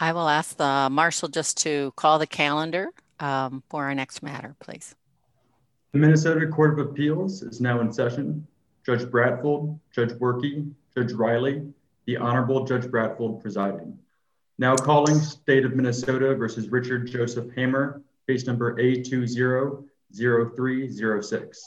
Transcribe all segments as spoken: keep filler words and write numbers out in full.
I will ask the marshal just to call the calendar um, for our next matter, please. The Minnesota Court of Appeals is now in session. Judge Bratfold, Judge Werke, Judge Riley, the Honorable Judge Bratfold presiding. Now calling State of Minnesota versus Richard Joseph Hamer, case number A two zero zero three zero six.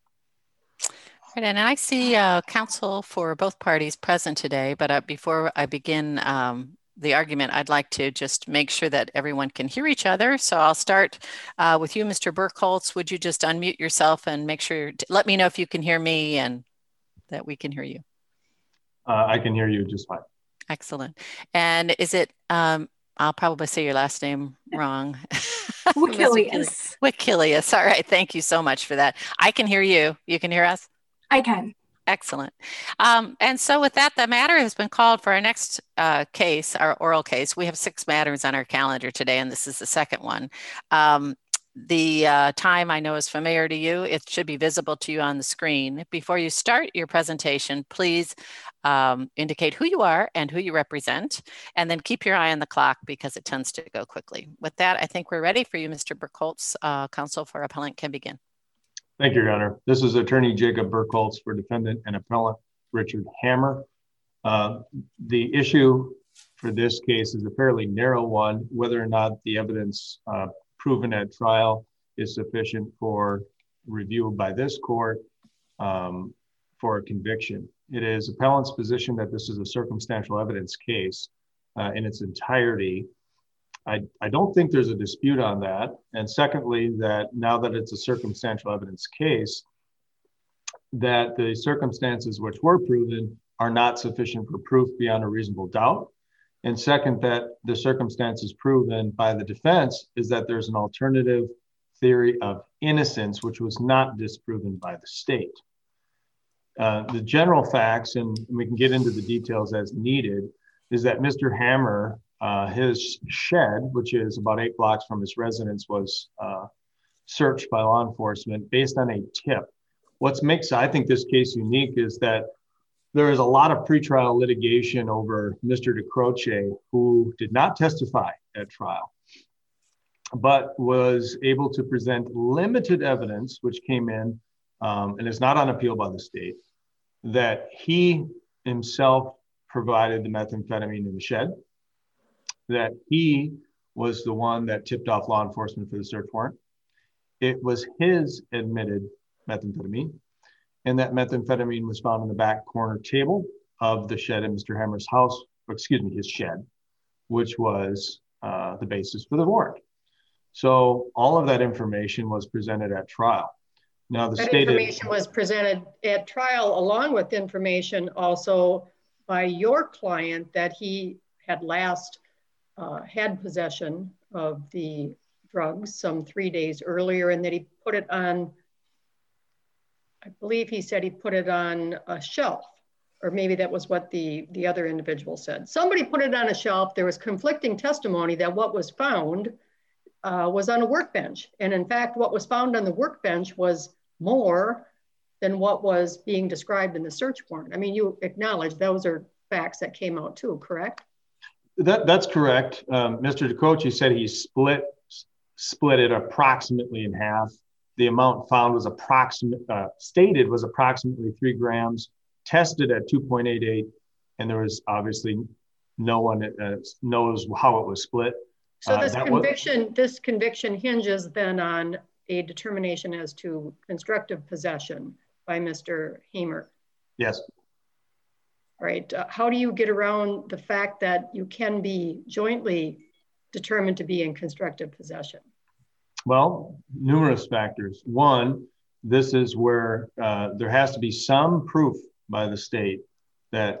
Right, and I see uh, counsel for both parties present today, but uh, before I begin um, the argument, I'd like to just make sure that everyone can hear each other. So I'll start uh, with you, Mister Burkholz. Would you just unmute yourself and make sure, let me know if you can hear me and that we can hear you. Uh, I can hear you just fine. Excellent. And is it, um, I'll probably say your last name wrong. Wickelius. Wickelius. All right. Thank you so much for that. I can hear you. You can hear us? I can. Excellent. Um, and so with that, the matter has been called for our next uh, case, our oral case. We have six matters on our calendar today, and this is the second one. Um, the uh, time I know is familiar to you. It should be visible to you on the screen. Before you start your presentation, please um, indicate who you are and who you represent, and then keep your eye on the clock because it tends to go quickly. With that, I think we're ready for you, Mister Burkholz. Uh, counsel for appellant can begin. Thank you, Your Honor. This is Attorney Jacob Burkholz for defendant and appellant Richard Hamer. Uh, the issue for this case is a fairly narrow one, whether or not the evidence uh, proven at trial is sufficient for review by this court um, for a conviction. It is appellant's position that this is a circumstantial evidence case uh, in its entirety. I, I don't think there's a dispute on that. And secondly, that now that it's a circumstantial evidence case, that the circumstances which were proven are not sufficient for proof beyond a reasonable doubt. And second, that the circumstances proven by the defense is that there's an alternative theory of innocence, which was not disproven by the state. Uh, the general facts, and we can get into the details as needed, is that Mister Hamer, Uh, his shed, which is about eight blocks from his residence, was uh, searched by law enforcement based on a tip. What makes, I think, this case unique is that there is a lot of pretrial litigation over Mister DeCroce, who did not testify at trial, but was able to present limited evidence, which came in um, and is not on appeal by the state, that he himself provided the methamphetamine in the shed, that he was the one that tipped off law enforcement for the search warrant. It was his admitted methamphetamine, and that methamphetamine was found in the back corner table of the shed in Mister Hamer's house, or excuse me, his shed, which was uh, the basis for the warrant. So all of that information was presented at trial. Now the that state information was presented at trial along with information also by your client that he had last Uh, had possession of the drugs some three days earlier, and that he put it on, I believe he said he put it on a shelf, or maybe that was what the, the other individual said. Somebody put it on a shelf. There was conflicting testimony that what was found uh, was on a workbench. And in fact, what was found on the workbench was more than what was being described in the search warrant. I mean, you acknowledge those are facts that came out too, correct? That, that's correct. Um, Mister DeCroce said he split split it approximately in half. The amount found was approximate, uh, stated was approximately three grams, tested at two point eight eight, and there was obviously no one uh, knows how it was split. So this uh, conviction, was, this conviction hinges then on a determination as to constructive possession by Mister Hamer. Yes. Right. Uh, how do you get around the fact that you can be jointly determined to be in constructive possession? Well, numerous factors. One, this is where uh, there has to be some proof by the state that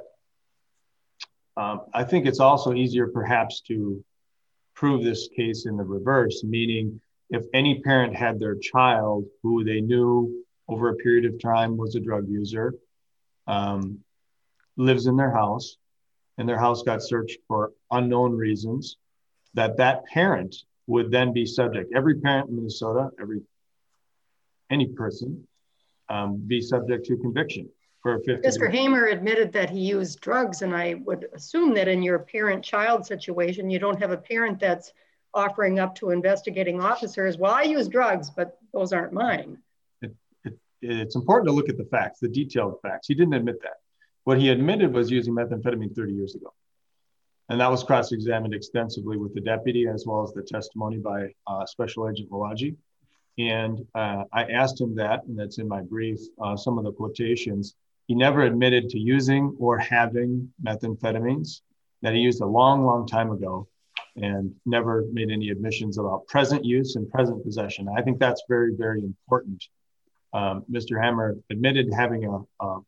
um, I think it's also easier perhaps to prove this case in the reverse, meaning if any parent had their child who they knew over a period of time was a drug user, um, lives in their house, and their house got searched for unknown reasons, that that parent would then be subject, every parent in Minnesota, every any person, um, be subject to conviction. for a fifth Mister degree. Hamer admitted that he used drugs, and I would assume that in your parent-child situation, you don't have a parent that's offering up to investigating officers, well, I use drugs, but those aren't mine. It, it, it's important to look at the facts, the detailed facts. He didn't admit that. What he admitted was using methamphetamine thirty years ago. And that was cross-examined extensively with the deputy, as well as the testimony by uh, Special Agent Malaji. And uh, I asked him that, and that's in my brief, uh, some of the quotations. He never admitted to using or having methamphetamines, that he used a long, long time ago, and never made any admissions about present use and present possession. I think that's very, very important. Um, Mister Hamer admitted having a, a,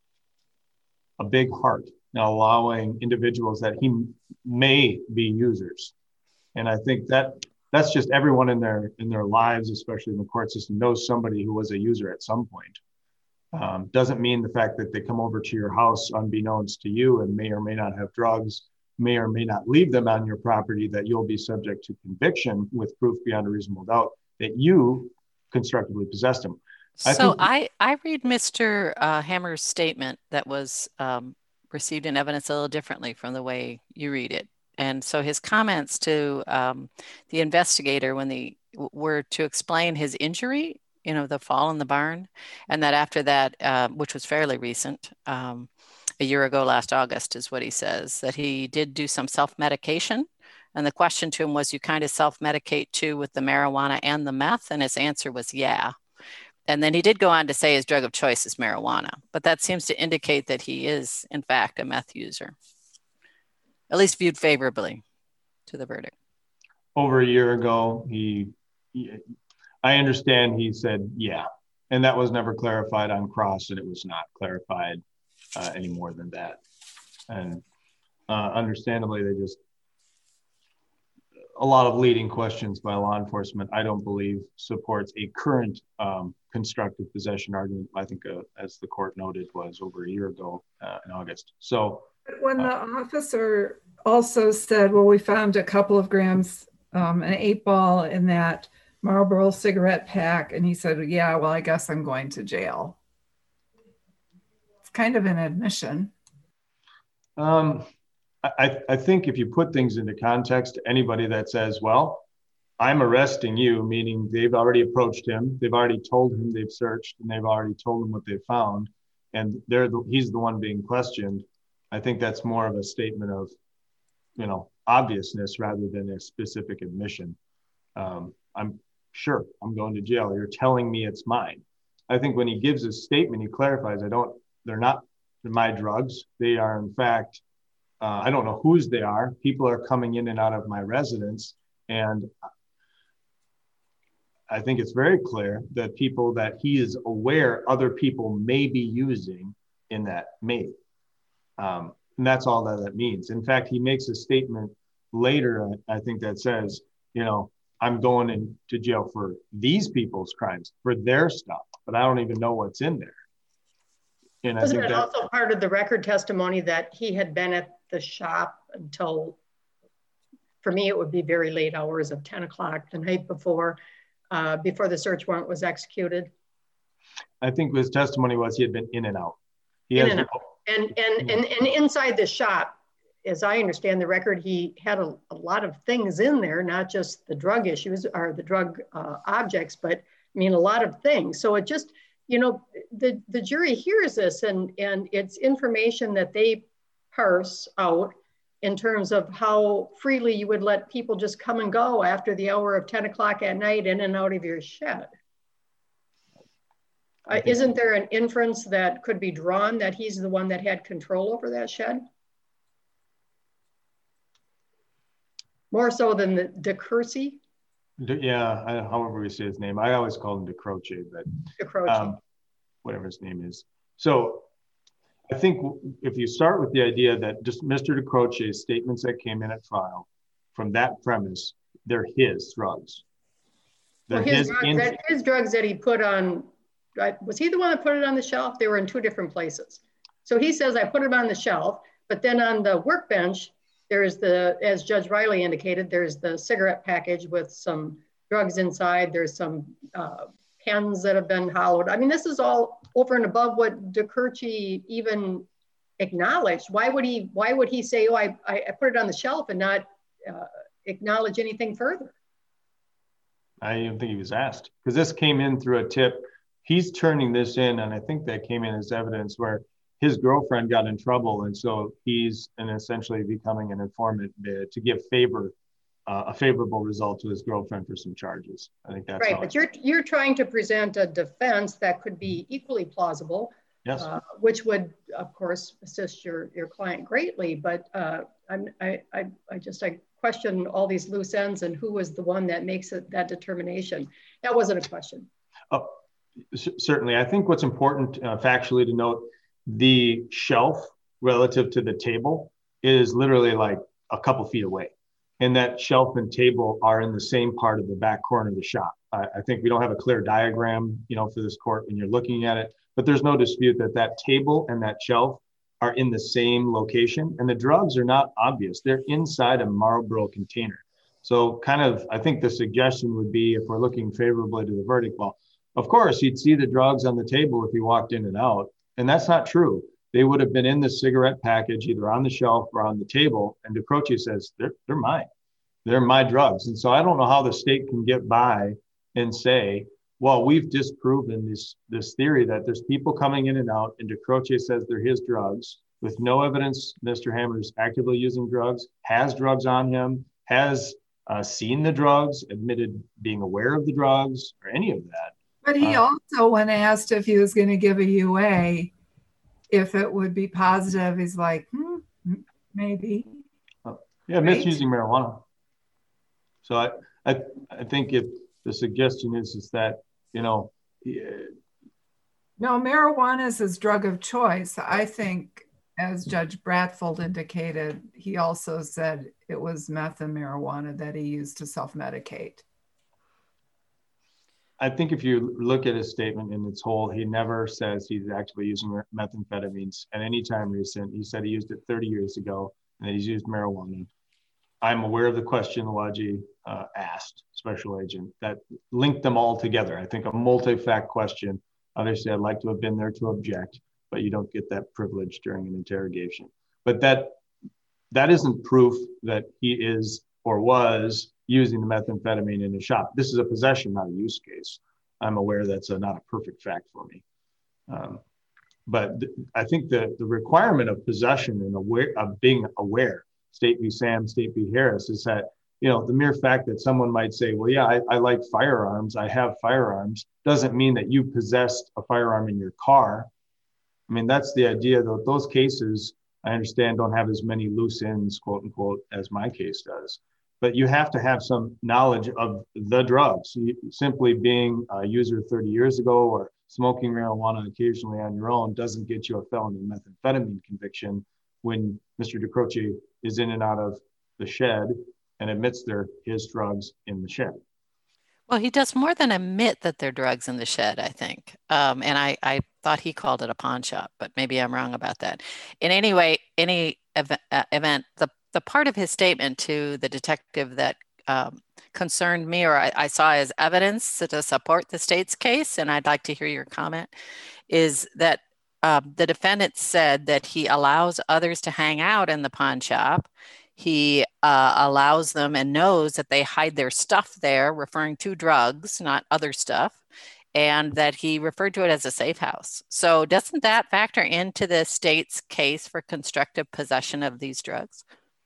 a big heart, now allowing individuals that he may be users. And I think that that's just everyone in their in their lives, especially in the court system, knows somebody who was a user at some point. Um, doesn't mean the fact that they come over to your house unbeknownst to you and may or may not have drugs, may or may not leave them on your property, that you'll be subject to conviction with proof beyond a reasonable doubt that you constructively possessed them. I so think, I, I read Mister Uh, Hamer's statement that was um, received in evidence a little differently from the way you read it. And so his comments to um, the investigator when the were to explain his injury, you know, the fall in the barn, and that after that, uh, which was fairly recent, um, a year ago, last August is what he says, that he did do some self-medication. And the question to him was, you kind of self-medicate too with the marijuana and the meth? And his answer was, yeah. And then he did go on to say his drug of choice is marijuana, but that seems to indicate that he is, in fact, a meth user, at least viewed favorably to the verdict. over a year ago, he, he I understand he said, yeah, and that was never clarified on cross, and it was not clarified uh, any more than that. And uh, understandably, they just, a lot of leading questions by law enforcement, I don't believe supports a current um, constructive possession argument. I think, uh, as the court noted, was over a year ago uh, in August. So when the uh, officer also said, well, we found a couple of grams, um, an eight ball in that Marlboro cigarette pack. And he said, yeah, well, I guess I'm going to jail. It's kind of an admission. Um, I, I think if you put things into context, anybody that says, well, I'm arresting you, meaning they've already approached him, they've already told him they've searched, and they've already told him what they found, and they're the, he's the one being questioned. I think that's more of a statement of, you know, obviousness rather than a specific admission. Um, I'm sure I'm going to jail. You're telling me it's mine. I think when he gives his statement, he clarifies, I don't, they're not my drugs. They are, in fact, uh, I don't know whose they are. People are coming in and out of my residence. And I think it's very clear that people that he is aware other people may be using in that may. Um, and that's all that that means. In fact, he makes a statement later, I think, that says, you know, I'm going into jail for these people's crimes, for their stuff, but I don't even know what's in there. And Wasn't I think it that, also part of the record testimony that he had been at the shop until, for me, it would be very late hours of ten o'clock the night before, uh, before the search warrant was executed? I think his testimony was he had been in and out. He in has, and out. And, and, and, and inside the shop, as I understand the record, he had a, a lot of things in there, not just the drug issues or the drug uh, objects, but I mean, a lot of things. So it just, you know, the, the jury hears this and, and it's information that they parse out in terms of how freely you would let people just come and go after the hour of ten o'clock at night in and out of your shed. Uh, isn't there an inference that could be drawn that he's the one that had control over that shed? More so than the DeCroce? yeah, I, however we say his name. I always call him DeCroce, but DeCroce. um, whatever his name is. So I think if you start with the idea that just Mister DeCroce's statements that came in at trial, from that premise, they're his drugs. They're well, his, his, drugs in- that, his drugs that he put on, right, was he the one that put it on the shelf? They were in two different places. So he says, I put it on the shelf, but then on the workbench, there's the, as Judge Riley indicated, there's the cigarette package with some drugs inside. There's some uh, pens that have been hollowed. I mean, this is all over and above what Decurci even acknowledged. Why would he, why would he say, oh, I, I put it on the shelf and not uh, acknowledge anything further? I don't think he was asked, because this came in through a tip. He's turning this in, and I think that came in as evidence where his girlfriend got in trouble, and so he's and essentially becoming an informant to give favor, uh, a favorable result to his girlfriend for some charges. I think that's right. But you're you're trying to present a defense that could be equally plausible, yes, uh, which would, of course, assist your your client greatly. But uh, I'm I, I I just I question all these loose ends and who was the one that makes it that determination. That wasn't a question. Oh, c- certainly. I think what's important uh, factually to note. The shelf relative to the table is literally like a couple feet away. And that shelf and table are in the same part of the back corner of the shop. I, I think we don't have a clear diagram, you know, for this court when you're looking at it, but there's no dispute that that table and that shelf are in the same location, and the drugs are not obvious. They're inside a Marlboro container. So kind of, I think the suggestion would be, if we're looking favorably to the verdict, well, of course, you'd see the drugs on the table if you walked in and out. And that's not true. They would have been in the cigarette package, either on the shelf or on the table. And Decurci says, they're, they're mine. They're my drugs. And so I don't know how the state can get by and say, well, we've disproven this, this theory that there's people coming in and out, and Decurci says they're his drugs, with no evidence Mister Hammer is actively using drugs, has drugs on him, has uh, seen the drugs, admitted being aware of the drugs, or any of that. But he uh, also, when asked if he was going to give a U A, if it would be positive, he's like, hmm, maybe. Uh, yeah, right? Misusing marijuana. So I, I, I think if the suggestion is, is that, you know. Yeah. No, marijuana is his drug of choice. I think, as Judge Bratfold indicated, he also said it was meth and marijuana that he used to self-medicate. I think if you look at his statement in its whole, he never says he's actually using methamphetamines at any time recent. He said he used it thirty years ago and that he's used marijuana. I'm aware of the question Louwagie uh, asked, Special Agent, that linked them all together. I think a multi-fact question. Obviously, I'd like to have been there to object, but you don't get that privilege during an interrogation. But that that isn't proof that he is or was using the methamphetamine in the shop. This is a possession, not a use case. I'm aware that's a, not a perfect fact for me. Um, but th- I think the, the requirement of possession and aware of being aware, State v. Sam, State v. Harris, is that, you know, the mere fact that someone might say, well, yeah, I, I like firearms, I have firearms, doesn't mean that you possessed a firearm in your car. I mean, that's the idea, that those cases, I understand, don't have as many loose ends, quote unquote, as my case does. But you have to have some knowledge of the drugs. You, simply being a user thirty years ago or smoking marijuana occasionally on your own doesn't get you a felony methamphetamine conviction when Mister Decurci is in and out of the shed and admits they're his drugs in the shed. Well, he does more than admit that they're drugs in the shed, I think. Um, and I, I thought he called it a pawn shop, but maybe I'm wrong about that. In any way, any ev- uh, event, the The part of his statement to the detective that um, concerned me, or I, I saw as evidence to support the state's case, and I'd like to hear your comment, is that uh, the defendant said that he allows others to hang out in the pawn shop. He uh, allows them and knows that they hide their stuff there, referring to drugs, not other stuff, and that he referred to it as a safe house. So doesn't that factor into the state's case for constructive possession of these drugs?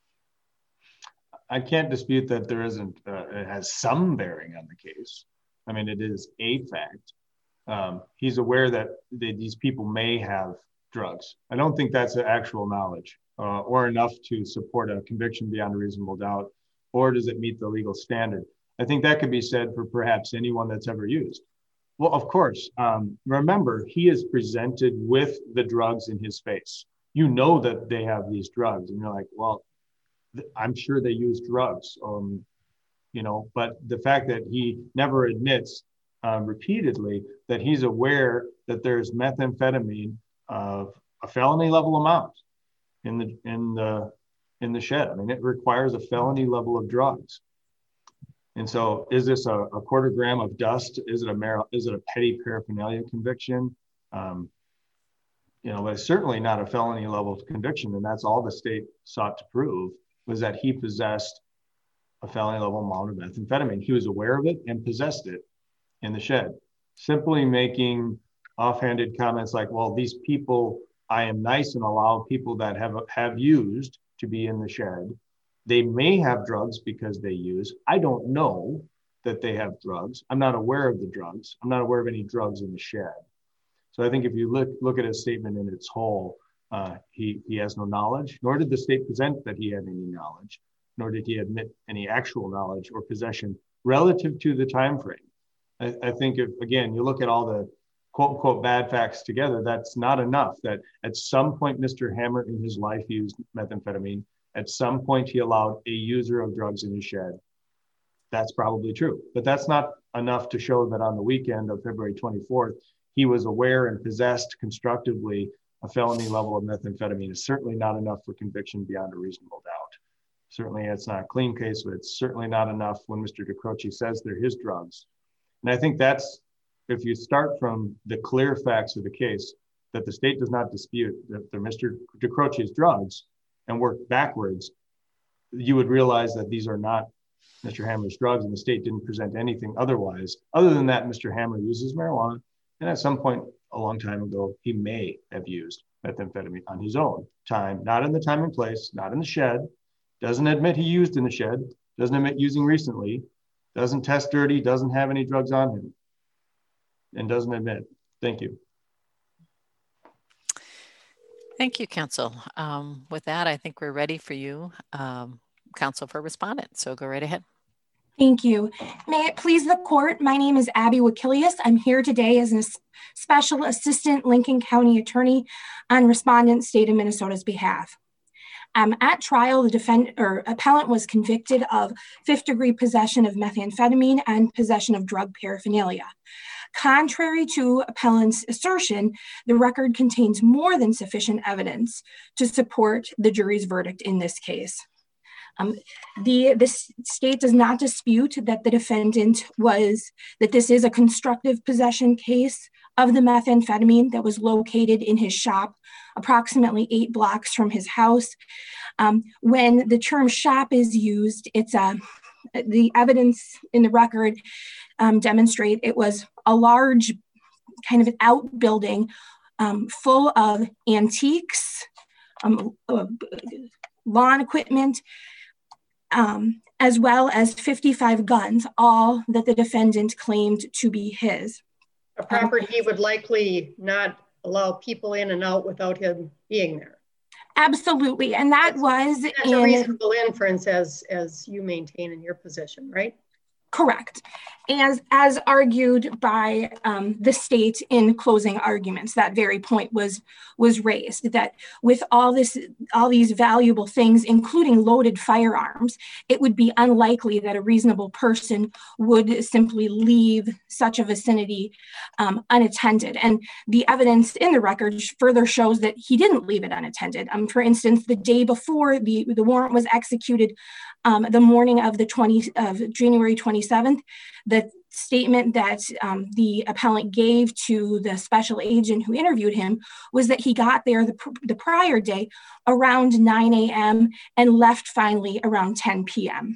I can't dispute that there isn't, uh, it has some bearing on the case. I mean, it is a fact. Um, he's aware that they, these people may have drugs. I don't think that's an actual knowledge uh, or enough to support a conviction beyond a reasonable doubt, or does it meet the legal standard? I think that could be said for perhaps anyone that's ever used. Well, of course, um, remember, he is presented with the drugs in his face. You know that they have these drugs and you're like, well, I'm sure they use drugs, um, you know, but the fact that he never admits uh, repeatedly that he's aware that there's methamphetamine of a felony level amount in the in the in the shed. I mean, it requires a felony level of drugs. And so is this a, a quarter gram of dust? Is it a mar- is it a petty paraphernalia conviction? Um, you know, but it's certainly not a felony level conviction. And that's all the state sought to prove, was that he possessed a felony level amount of methamphetamine. He was aware of it and possessed it in the shed. Simply making offhanded comments like, well, these people, I am nice and allow people that have, have used to be in the shed. They may have drugs because they use. I don't know that they have drugs. I'm not aware of the drugs. I'm not aware of any drugs in the shed. So I think if you look look at his statement in its whole, uh, he, he has no knowledge, nor did the state present that he had any knowledge, nor did he admit any actual knowledge or possession relative to the time frame. I, I think if, again, you look at all the quote unquote bad facts together, that's not enough. That at some point, Mister Hammer in his life used methamphetamine. At some point, he allowed a user of drugs in his shed. That's probably true, but that's not enough to show that on the weekend of February twenty-fourth, he was aware and possessed constructively a felony level of methamphetamine. Is certainly not enough for conviction beyond a reasonable doubt. Certainly it's not a clean case, but it's certainly not enough when Mister DeCroce says they're his drugs. And I think that's, if you start from the clear facts of the case, that the state does not dispute that they're Mister DeCroce's drugs and work backwards, you would realize that these are not Mister Hammer's drugs, and the state didn't present anything otherwise. Other than that, Mister Hammer uses marijuana, and at some point a long time ago, he may have used methamphetamine on his own time, not in the time and place, not in the shed, doesn't admit he used in the shed, doesn't admit using recently, doesn't test dirty, doesn't have any drugs on him, and doesn't admit. Thank you. Thank you, counsel. Um, with that, I think we're ready for you, um, counsel for respondent. So go right ahead. Thank you. May it please the court, my name is Abby Wakilius. I'm here today as a special assistant Lincoln County attorney on respondent state of Minnesota's behalf. Um, at trial, the defendant or appellant was convicted of fifth degree possession of methamphetamine and possession of drug paraphernalia. Contrary to appellant's assertion, the record contains more than sufficient evidence to support the jury's verdict in this case. Um, the, the state does not dispute that the defendant was, that this is a constructive possession case of the methamphetamine that was located in his shop, approximately eight blocks from his house. Um, when the term shop is used, it's a, the evidence in the record um, demonstrate it was a large kind of an outbuilding um, full of antiques, um, uh, lawn equipment, um, as well as fifty-five guns, all that the defendant claimed to be his. A property he would likely not allow people in and out without him being there. Absolutely, and that that's, was that's in, a reasonable inference as, as you maintain in your position, right? Correct. As, as argued by um, the state in closing arguments, that very point was, was raised, that with all this, all these valuable things, including loaded firearms, it would be unlikely that a reasonable person would simply leave such a vicinity um, unattended. And the evidence in the record further shows that he didn't leave it unattended. Um, for instance, the day before the, the warrant was executed, Um, the morning of the twentieth of January twenty-seventh, the statement that um, the appellant gave to the special agent who interviewed him was that he got there the, the prior day around nine a m and left finally around ten p m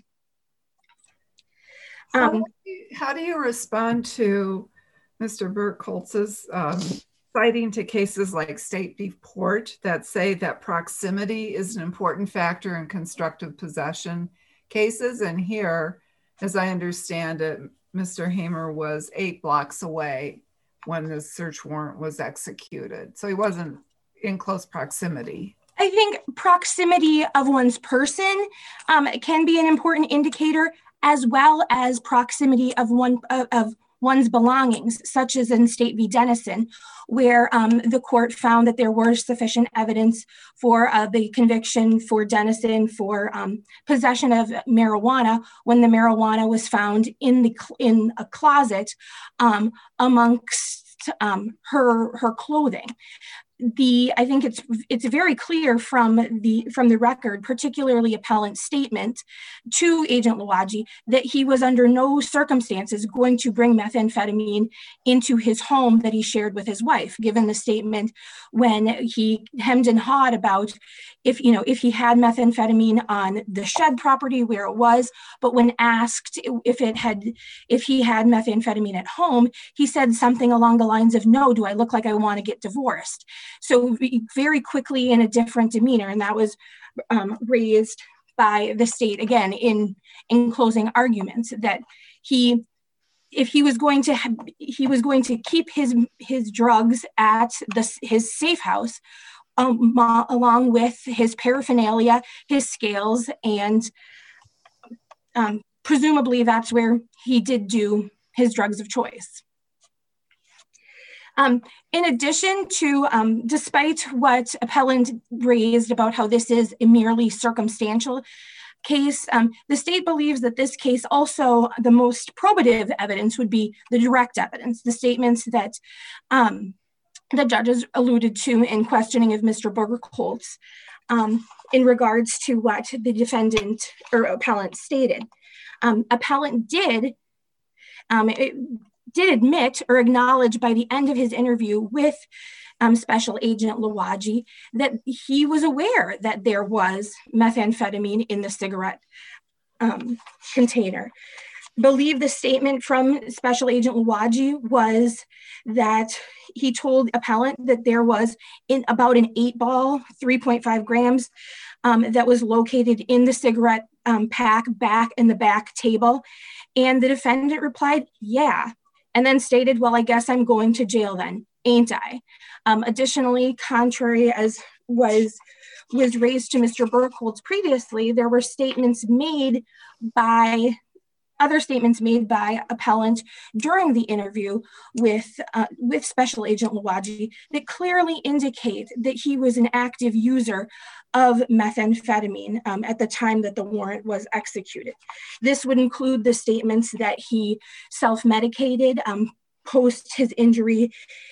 Um, How do you respond to Mister Burkholz's um, citing to cases like State v. Port that say that proximity is an important factor in constructive possession cases? And here, as I understand it, Mister Hammer was eight blocks away when the search warrant was executed. So he wasn't in close proximity. I think proximity of one's person um, can be an important indicator, as well as proximity of one of, of one's belongings, such as in State v. Denison, where um, the court found that there was sufficient evidence for uh, the conviction for Denison for um, possession of marijuana when the marijuana was found in the in a closet um, amongst um, her her clothing. the I think it's it's very clear from the from the record, particularly appellant's statement to Agent Louwagie, that he was under no circumstances going to bring methamphetamine into his home that he shared with his wife, given the statement when he hemmed and hawed about if you know if he had methamphetamine on the shed property where it was, but when asked if it had if he had methamphetamine at home, he said something along the lines of, "No, do I look like I want to get divorced?" So very quickly in a different demeanor, and that was um, raised by the state again in in closing arguments, that he, if he was going to have, he was going to keep his his drugs at the his safe house, um, along with his paraphernalia, his scales, and um, presumably that's where he did do his drugs of choice. Um, in addition to, um, despite what appellant raised about how this is a merely circumstantial case, um, the state believes that this case also, the most probative evidence would be the direct evidence, the statements that um, the judges alluded to in questioning of Mister Burgholtz um, in regards to what the defendant or appellant stated. Um, appellant did, um, it, did admit or acknowledge by the end of his interview with um, Special Agent Louwagie that he was aware that there was methamphetamine in the cigarette um, container. Believe the statement from Special Agent Louwagie was that he told appellant that there was in about an eight ball, three point five grams, um, that was located in the cigarette um, pack back in the back table. And the defendant replied, "Yeah," and then stated, "Well, I guess I'm going to jail then, ain't I?" Um, additionally, contrary as was was raised to Mister Burkholtz previously, there were statements made by, other statements made by appellant during the interview with, uh, with Special Agent Louwagie that clearly indicate that he was an active user of methamphetamine um, at the time that the warrant was executed. This would include the statements that he self-medicated um, post his injury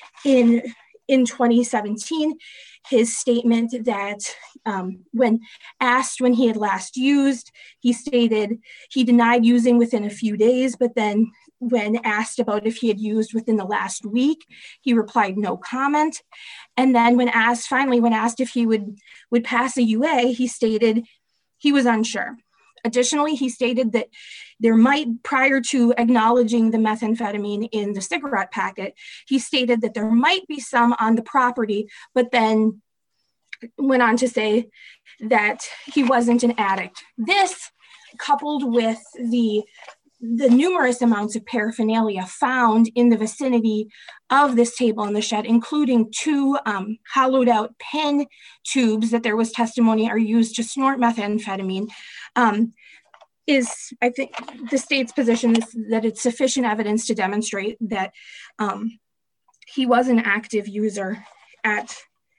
in, in twenty seventeen, his statement that um, when asked when he had last used, he stated he denied using within a few days, but then when asked about if he had used within the last week, he replied no comment. And then when asked, finally, when asked if he would, would pass a U A, he stated he was unsure. Additionally, he stated that there might, prior to acknowledging the methamphetamine in the cigarette packet, he stated that there might be some on the property, but then went on to say that he wasn't an addict. This, coupled with the the numerous amounts of paraphernalia found in the vicinity of this table in the shed, including two um, hollowed out pen tubes that there was testimony are used to snort methamphetamine, um, is, I think, the state's position is that it's sufficient evidence to demonstrate that um, he was an active user at,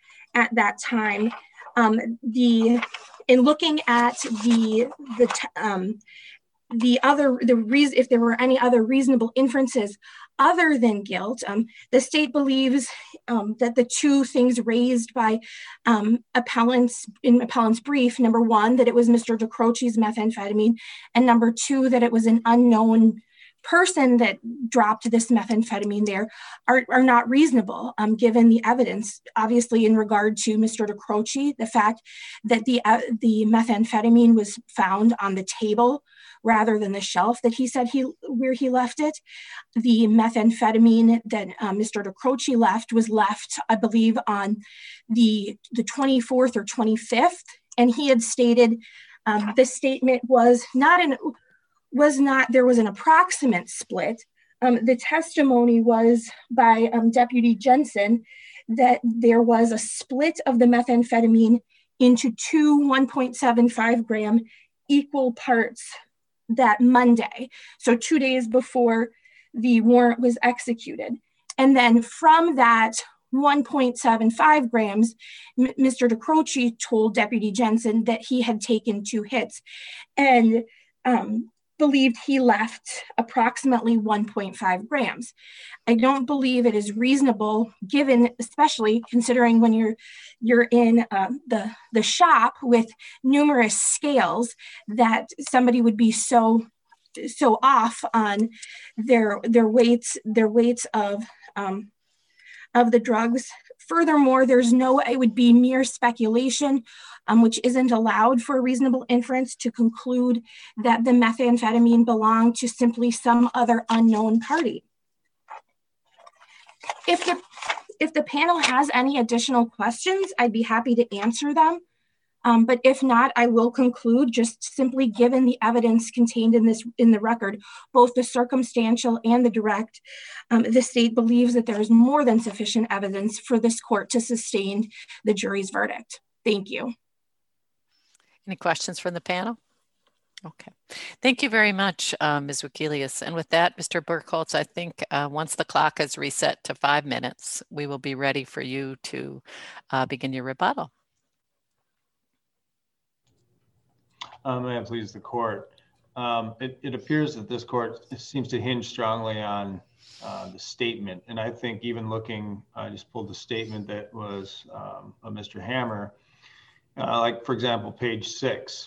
at that time. Um, the, in looking at the, the um, the other, the reason, if there were any other reasonable inferences other than guilt, um, the state believes um, that the two things raised by um, appellants in appellant's brief, number one, that it was Mister DeCroce's methamphetamine, and number two, that it was an unknown person that dropped this methamphetamine there, are, are not reasonable, um, given the evidence. Obviously, in regard to Mister DeCroce, the fact that the uh, the methamphetamine was found on the table rather than the shelf that he said he where he left it. The methamphetamine that uh, Mister DeCroce left was left, I believe, on the the twenty-fourth or twenty-fifth, and he had stated um, this statement was not an was not, there was an approximate split. Um, the testimony was by um, Deputy Jensen that there was a split of the methamphetamine into two one point seven five gram equal parts that Monday. So two days before the warrant was executed. And then from that one point seven five grams, M- Mister DeCroce told Deputy Jensen that he had taken two hits. And um, believed he left approximately one point five grams. I don't believe it is reasonable, given, especially considering when you're you're in uh, the the shop with numerous scales, that somebody would be so so off on their their weights their weights of um, of the drugs. Furthermore, there's no, it would be mere speculation, um, which isn't allowed for a reasonable inference to conclude that the methamphetamine belonged to simply some other unknown party. If the, if the panel has any additional questions, I'd be happy to answer them. Um, but if not, I will conclude just simply given the evidence contained in this in the record, both the circumstantial and the direct, um, the state believes that there is more than sufficient evidence for this court to sustain the jury's verdict. Thank you. Any questions from the panel? Okay, thank you very much, uh, Miz Wekelius. And with that, Mister Burkholz, I think uh, once the clock is reset to five minutes, we will be ready for you to uh, begin your rebuttal. Um, may I please the court? Um, it, it appears that this court seems to hinge strongly on uh, the statement. And I think even looking, I just pulled the statement that was um, of Mister Hammer, uh, like for example, page six.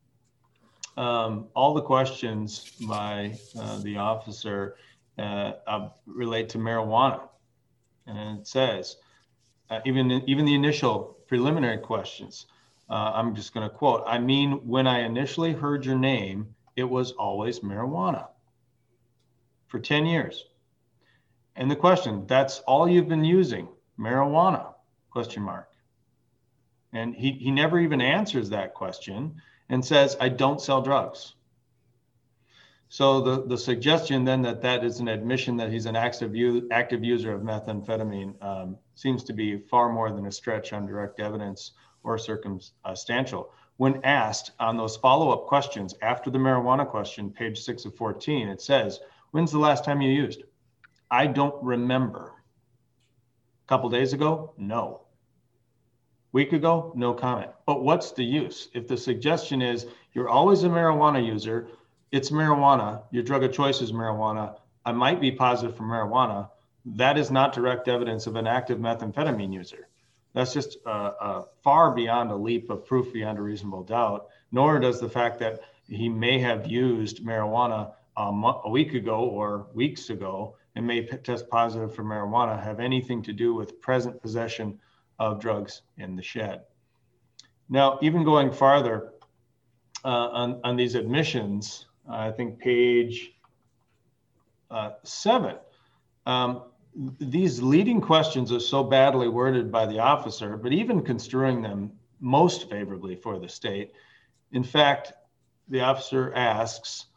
Um, all the questions by uh, the officer uh, uh, relate to marijuana. And it says, uh, even, even the initial preliminary questions, Uh, I'm just going to quote, I mean, when I initially heard your name, it was always marijuana for ten years. And the question, that's all you've been using, marijuana, question mark. And he, he never even answers that question and says, I don't sell drugs. So the, the suggestion then that that is an admission that he's an active, active user of methamphetamine um, seems to be far more than a stretch on direct evidence or circumstantial. When asked on those follow-up questions after the marijuana question, page six of fourteen, it says, when's the last time you used? I don't remember. A couple days ago? No. Week ago? No comment. But what's the use? If the suggestion is you're always a marijuana user, it's marijuana, your drug of choice is marijuana, I might be positive for marijuana, that is not direct evidence of an active methamphetamine user. That's just uh, uh, far beyond a leap of proof beyond a reasonable doubt, nor does the fact that he may have used marijuana um, a week ago or weeks ago and may test positive for marijuana have anything to do with present possession of drugs in the shed. Now, even going farther uh, on, on these admissions, I think page uh, seven, um, these leading questions are so badly worded by the officer, but even construing them most favorably for the state. In fact, the officer asks,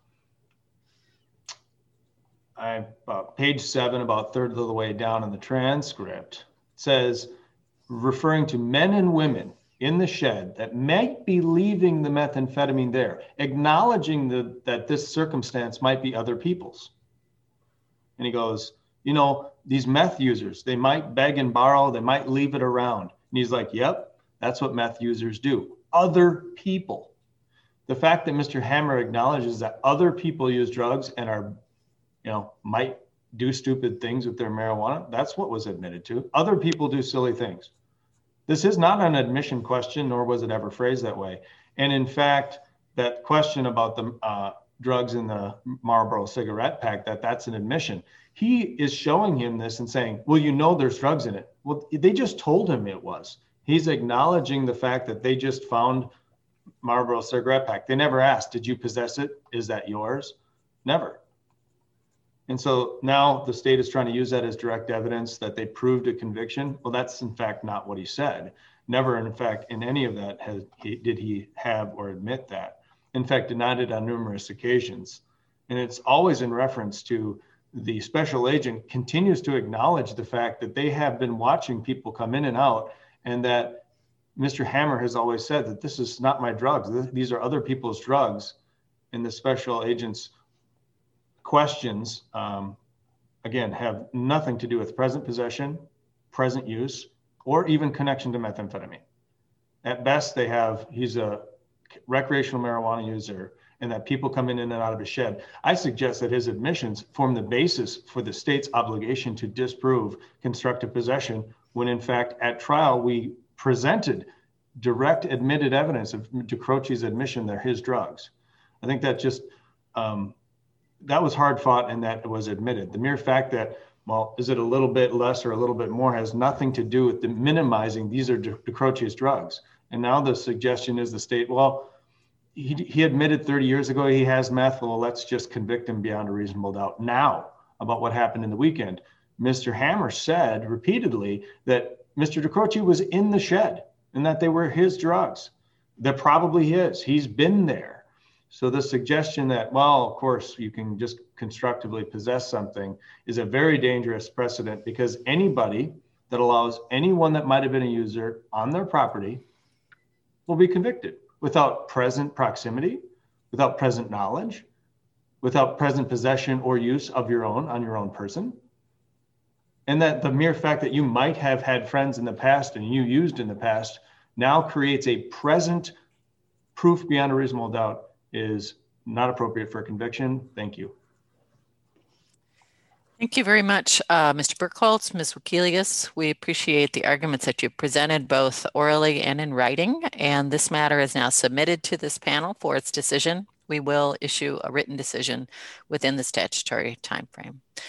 I, uh, page seven, about third of the way down in the transcript, says, referring to men and women in the shed that might be leaving the methamphetamine there, acknowledging the, that this circumstance might be other people's. And he goes, you know, these meth users, they might beg and borrow, they might leave it around. And he's like, yep, that's what meth users do. Other people. The fact that Mister Hammer acknowledges that other people use drugs and are, you know, might do stupid things with their marijuana, that's what was admitted to. Other people do silly things. This is not an admission question, nor was it ever phrased that way. And in fact, that question about the uh, drugs in the Marlboro cigarette pack, that that's an admission. He is showing him this and saying, well, you know, there's drugs in it. Well, they just told him it was. He's acknowledging the fact that they just found Marlboro cigarette pack. They never asked, did you possess it? Is that yours? Never. And so now the state is trying to use that as direct evidence that they proved a conviction. Well, that's in fact not what he said. Never, in fact, in any of that has he, did he have or admit that. In fact, denied it on numerous occasions. And it's always in reference to the special agent continues to acknowledge the fact that they have been watching people come in and out, and that Mister Hammer has always said that this is not my drugs. These are other people's drugs. And the special agent's questions, um, again, have nothing to do with present possession, present use, or even connection to methamphetamine. At best, they have, he's a recreational marijuana user, and that people come in and out of his shed. I suggest that his admissions form the basis for the state's obligation to disprove constructive possession, when in fact at trial we presented direct admitted evidence of DeCroce's admission they're his drugs. I think that just, um, that was hard fought and that was admitted. The mere fact that, well, is it a little bit less or a little bit more has nothing to do with the minimizing these are DeCroce's drugs. And now the suggestion is the state, well, he, he admitted thirty years ago he has meth, well, let's just convict him beyond a reasonable doubt now about what happened in the weekend. Mister Hammer said repeatedly that Mister DeCroce was in the shed and that they were his drugs. They're probably his. He's been there. So the suggestion that, well, of course, you can just constructively possess something is a very dangerous precedent, because anybody that allows anyone that might have been a user on their property will be convicted without present proximity, without present knowledge, without present possession or use of your own on your own person. And that the mere fact that you might have had friends in the past and you used in the past now creates a present proof beyond a reasonable doubt is not appropriate for a conviction. Thank you. Thank you very much, uh, Mister Burkholz, Miz Wakelius. We appreciate the arguments that you presented both orally and in writing, and this matter is now submitted to this panel for its decision. We will issue a written decision within the statutory timeframe.